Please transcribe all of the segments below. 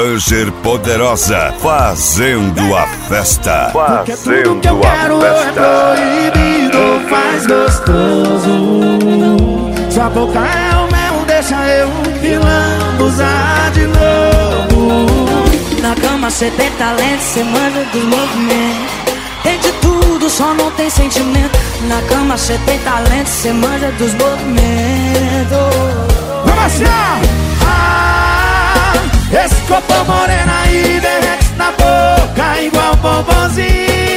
Ranger Poderosa, fazendo a festa. Porque tudo que eu quero é proibido, faz gostoso. Sua boca é o mel, deixa eu me lambuzar de novo. Na cama cê tem talento, cê manja dos movimentos. Tem de tudo, só não tem sentimento. Na cama cê tem talento, cê manja dos movimentos. Vamos assim, esse corpo moreno aí derrete na boca igual bombonzinho.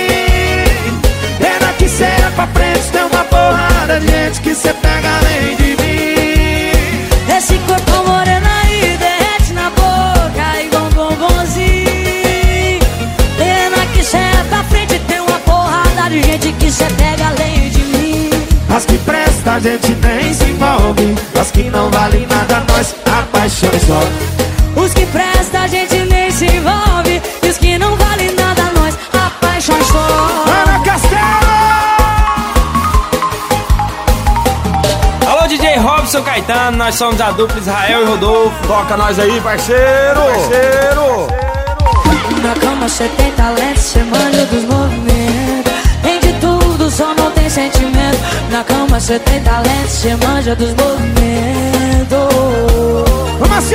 Pena que cê é pra frente, tem uma porrada de gente que cê pega além de mim. Esse corpo moreno aí derrete na boca igual bombonzinho. Pena que cê é pra frente, tem uma porrada de gente que cê pega além de mim. As que presta a gente nem se envolve, as que não valem nada nós apaixonamos só. Os que presta a gente nem se envolve, e os que não valem nada nós apaixonamos só. Ana Castelo! Alô, DJ Robson Caetano, nós somos a dupla Israel e Rodolfo. Toca nós aí, parceiro! Na cama cê tem talento, cê manja dos movimentos. Tem de tudo, só não tem sentimento. Na cama cê tem talento, cê manja dos movimentos. Vamos assim,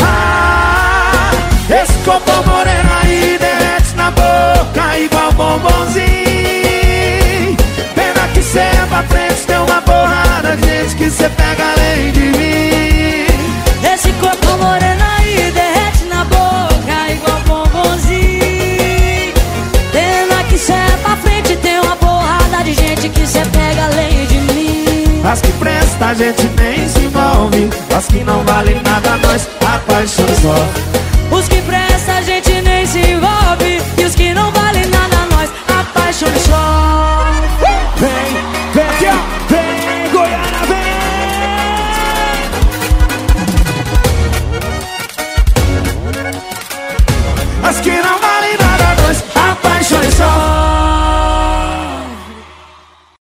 esse corpo moreno aí derrete na boca igual bombonzinho. Pena que cê é pra frente, tem uma porrada de gente que cê pega além de mim. Esse corpo moreno aí derrete na boca igual bombonzinho. Pena que cê é pra frente, tem uma porrada de gente que cê pega além de mim. As que presta a gente nem se envolve, as que não valem nada nós apaixonamos só. Os que presta a gente nem se envolve, e os que não valem nada nós apaixonamos só. Vem, aqui ó, vem, Goiânia, vem. As que